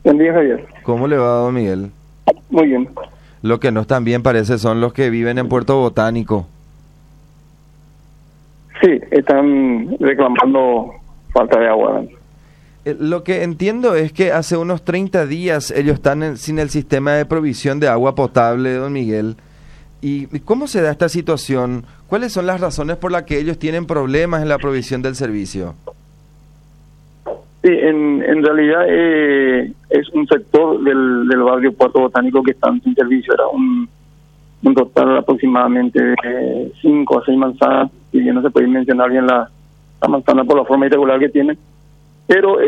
Buen día, Javier. ¿Cómo le va, don Miguel? Muy bien. Lo que no están bien parece son los que viven en Puerto Botánico. Sí, están reclamando falta de agua. Lo que entiendo es que hace unos 30 días ellos están sin el sistema de provisión de agua potable, don Miguel. ¿Y cómo se da esta situación? ¿Cuáles son las razones por las que ellos tienen problemas en la provisión del servicio? Sí, en realidad es un sector del barrio Puerto Botánico que están sin servicio. Era un total aproximadamente de 5 a 6 manzanas, y bien no se puede mencionar bien la manzana por la forma irregular que tiene, pero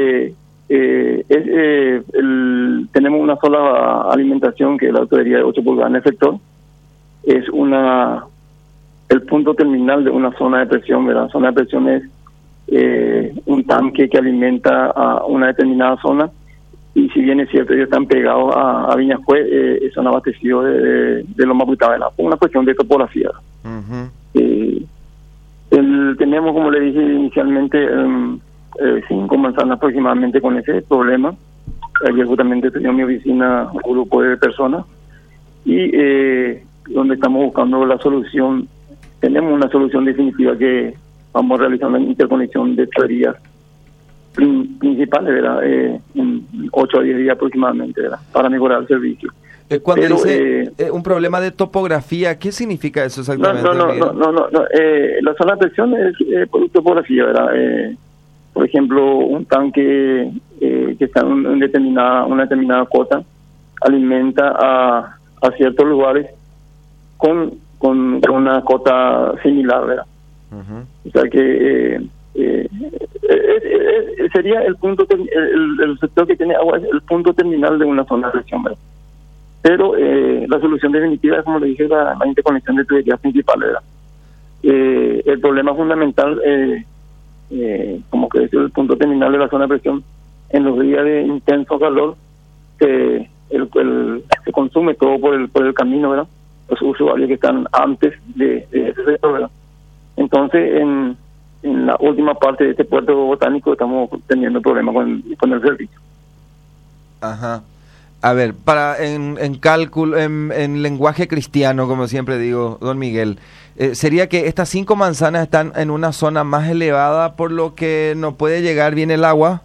tenemos una sola alimentación, que es la tubería de 8 pulgadas en el sector. Es el punto terminal de una zona de presión, ¿verdad? La zona de presión es un tanque que alimenta a una determinada zona, y si bien es cierto, ellos están pegados a Viñascue, son abastecidos de Loma Putá, una cuestión de topografía. Uh-huh. Tenemos, como le dije inicialmente, 5 manzanas aproximadamente con ese problema. Ayer justamente tenía en mi oficina un grupo de personas, y donde estamos buscando la solución. Tenemos una solución definitiva, que vamos a realizar una interconexión de tuberías principales, ¿verdad? En 8 a 10 días aproximadamente, ¿verdad? Para mejorar el servicio. Cuando dice un problema de topografía, ¿qué significa eso exactamente? No. La zona de presión es por topografía, ¿verdad? Por ejemplo, un tanque que está en una determinada cota alimenta a ciertos lugares con una cota similar, ¿verdad? Uh-huh. O sea que sería el punto, el sector que tiene agua es el punto terminal de una zona de presión, ¿verdad? Pero la solución definitiva es, como le dije, la interconexión de tuberías principales, ¿verdad? El problema fundamental, como que es el punto terminal de la zona de presión, en los días de intenso calor, se consume todo por el camino, ¿verdad? Los usuarios que están antes de ese sector, ¿verdad? Entonces, en la última parte de este puerto botánico estamos teniendo problemas con el servicio. Ajá. A ver, en cálculo, en lenguaje cristiano, como siempre digo, don Miguel, sería que estas 5 manzanas están en una zona más elevada, por lo que no puede llegar bien el agua.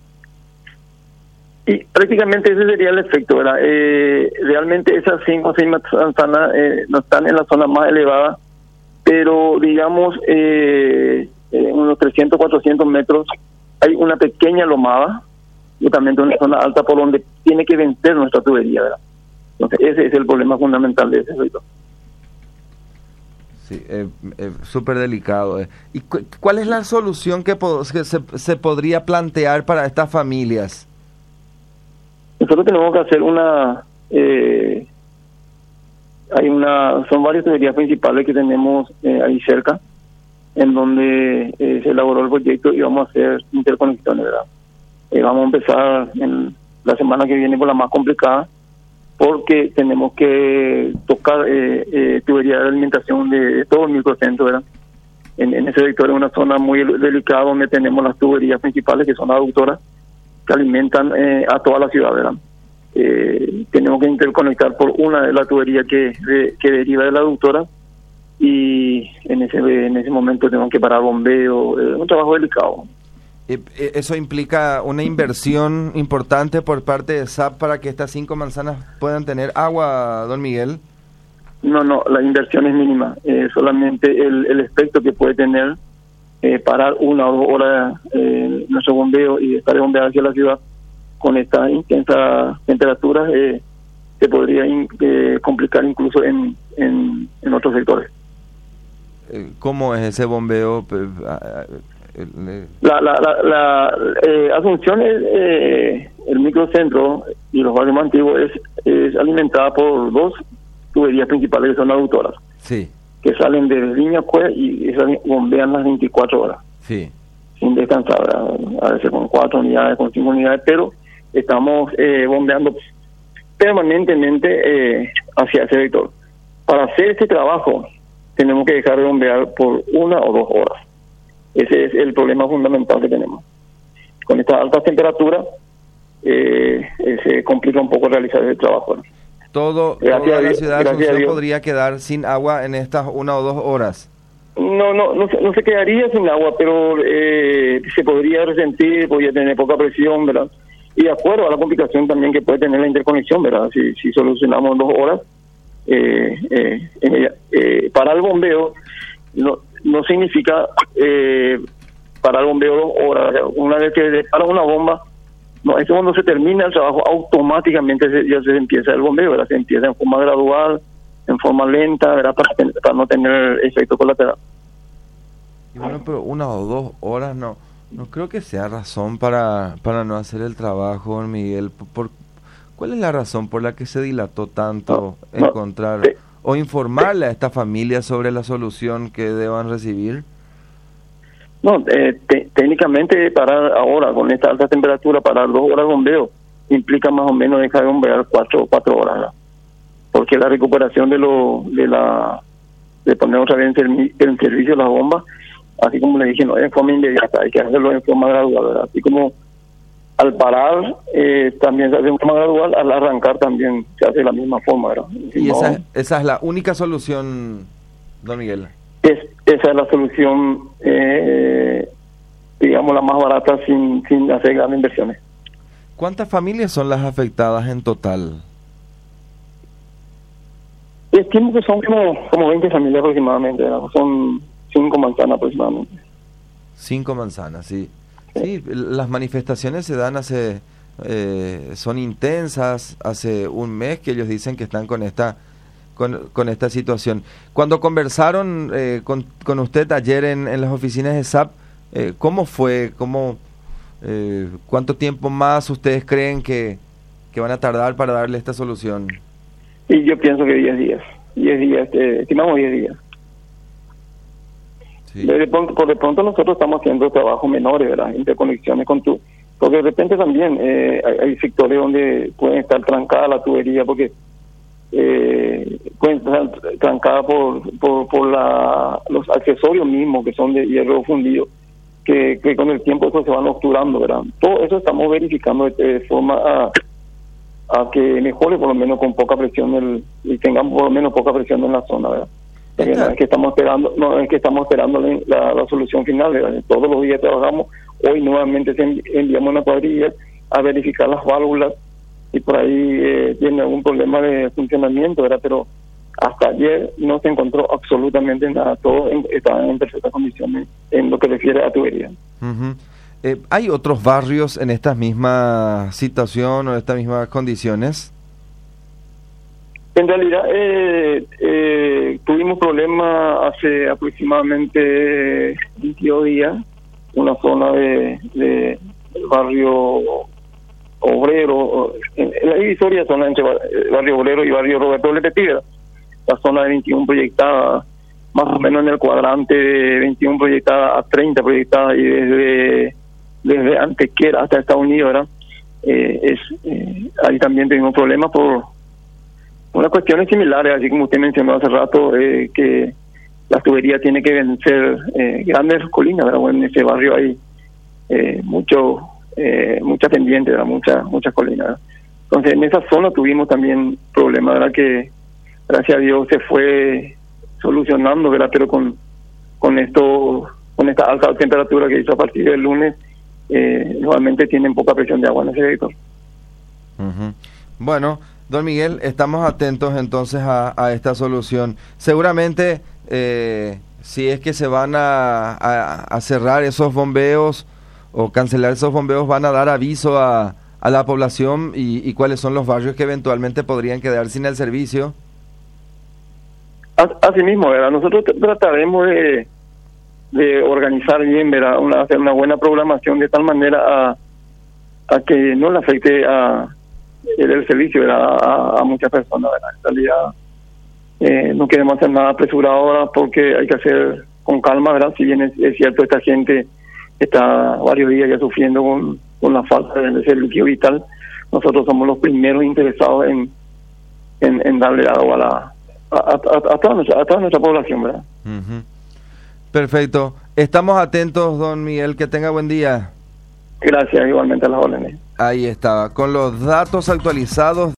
Y prácticamente ese sería el efecto, ¿verdad? Realmente esas 5 o 6 manzanas no están en la zona más elevada, pero digamos unos 300, 400 metros hay una pequeña lomada, justamente una zona alta por donde tiene que vencer nuestra tubería, ¿verdad? Entonces ese es el problema fundamental de ese sector. Sí, súper delicado. ¿Y cuál es la solución que se podría plantear para estas familias? Nosotros tenemos que hacer son varias tuberías principales que tenemos ahí cerca, en donde se elaboró el proyecto, y vamos a hacer interconexiones, ¿verdad? Vamos a empezar en la semana que viene por la más complicada, porque tenemos que tocar tubería de alimentación de todo el microcentro, ¿verdad? En ese sector es una zona muy delicada, donde tenemos las tuberías principales, que son aductoras, que alimentan a toda la ciudad, ¿verdad? Tenemos que interconectar por una de las tuberías que deriva de la aductora, y en ese momento tenemos que parar bombeo, un trabajo delicado. ¿Eso implica una inversión importante por parte de SAP para que estas 5 manzanas puedan tener agua, don Miguel? No, la inversión es mínima. Solamente el efecto que puede tener parar 1 o 2 horas nuestro bombeo y estar bombeado hacia la ciudad con estas intensas temperaturas se podría complicar incluso en otros sectores. ¿Cómo es ese bombeo? Asunción es el microcentro, y los barrios más antiguos es alimentada por 2 tuberías principales que son aductoras. Sí. Que salen de Viñascue y esas bombean las 24 horas. Sí. Sin descansar, a veces con 4 unidades, con 5 unidades, pero estamos bombeando permanentemente hacia ese sector. Para hacer este trabajo tenemos que dejar de bombear por 1 o 2 horas. Ese es el problema fundamental que tenemos. Con estas altas temperaturas complica un poco realizar el trabajo, ¿no? Toda la ciudad de Asunción podría quedar sin agua en estas 1 o 2 horas. No se quedaría sin agua, pero se podría resentir, podría tener poca presión, ¿verdad? Y de acuerdo a la complicación también que puede tener la interconexión, ¿verdad? Si solucionamos 2 horas, para el bombeo no significa para el bombeo 2 horas. Una vez que para una bomba, no, es cuando se termina el trabajo, automáticamente ya se empieza el bombeo, ¿verdad? Se empieza en forma gradual, en forma lenta, ¿verdad? Para no tener efecto colateral. Y bueno, pero 1 o 2 horas no creo que sea razón para no hacer el trabajo, don Miguel. ¿Cuál es la razón por la que se dilató tanto encontrar o informarle a esta familia sobre la solución que deban recibir? No, técnicamente parar ahora con esta alta temperatura, parar 2 horas de bombeo implica más o menos dejar de bombear 4 horas, ¿verdad? Porque la recuperación de poner otra vez en servicio las bombas, así como le dije, no es en forma inmediata, hay que hacerlo en forma gradual, ¿verdad? Así como al parar también se hace en forma gradual, al arrancar también se hace de la misma forma, ¿verdad? Y esa es la única solución, don Miguel. Esa es la solución, digamos, la más barata sin hacer grandes inversiones. ¿Cuántas familias son las afectadas en total? Estimo que son como 20 familias aproximadamente, ¿verdad? Son 5 manzanas aproximadamente. 5 manzanas, sí. Sí, las manifestaciones se dan son intensas, hace 1 mes que ellos dicen que están con esta situación. Cuando conversaron con usted ayer en las oficinas de SAP, ¿cómo fue? ¿Cuánto tiempo más ustedes creen que van a tardar para darle esta solución? Y yo pienso que 10 días. 10 días, estimamos 10 días. Sí. Por de pronto nosotros estamos haciendo trabajos menores, ¿verdad? Interconexiones porque de repente también hay sectores donde pueden estar trancadas la tubería, porque pueden estar trancadas por los accesorios mismos que son de hierro fundido, que con el tiempo eso se van obturando, ¿verdad? Todo eso estamos verificando de forma a que mejore por lo menos con poca presión y tengamos por lo menos poca presión en la zona, ¿verdad? Porque no es que estamos esperando la solución final, ¿verdad? Todos los días trabajamos. Hoy nuevamente enviamos una cuadrilla a verificar las válvulas y por ahí tiene algún problema de funcionamiento, ¿verdad? Pero hasta ayer no se encontró absolutamente nada, todo estaba en perfectas condiciones en lo que refiere a tubería. Uh-huh. ¿Hay otros barrios en esta misma situación o en estas mismas condiciones? En realidad tuvimos problemas hace aproximadamente 22 días, una zona de barrio obrero, en la divisoria zona entre barrio obrero y barrio Roberto Lepetí, la zona de 21 proyectada, más o menos en el cuadrante de 21 proyectada a 30 proyectada, y desde Antequera hasta Estados Unidos, ¿verdad? Ahí también tuvimos problemas por unas cuestiones similares, así como usted mencionó hace rato, que la tubería tiene que vencer grandes colinas, ¿verdad? Bueno, en ese barrio hay mucha pendiente, ¿verdad? Muchas colinas, ¿verdad? Entonces en esa zona tuvimos también problemas, ¿verdad? Que gracias a Dios se fue solucionando, ¿verdad? Pero con esta alta temperatura que hizo a partir del lunes, nuevamente tienen poca presión de agua en ese sector. Uh-huh. Bueno, don Miguel, estamos atentos entonces a esta solución. Seguramente, si es que se van a cerrar esos bombeos o cancelar esos bombeos, van a dar aviso a la población y cuáles son los barrios que eventualmente podrían quedar sin el servicio. Así mismo, ¿verdad? Nosotros trataremos de organizar bien, ¿verdad? Hacer una buena programación de tal manera a que no le afecte el servicio, ¿verdad? A muchas personas, ¿verdad? En realidad no queremos hacer nada apresurado ahora porque hay que hacer con calma, ¿verdad? Si bien es cierto, esta gente está varios días ya sufriendo con la falta de servicio vital, nosotros somos los primeros interesados en darle agua a toda nuestra población, ¿verdad? Uh-huh. Perfecto. Estamos atentos, don Miguel. Que tenga buen día. Gracias, igualmente a las órdenes. Ahí estaba, con los datos actualizados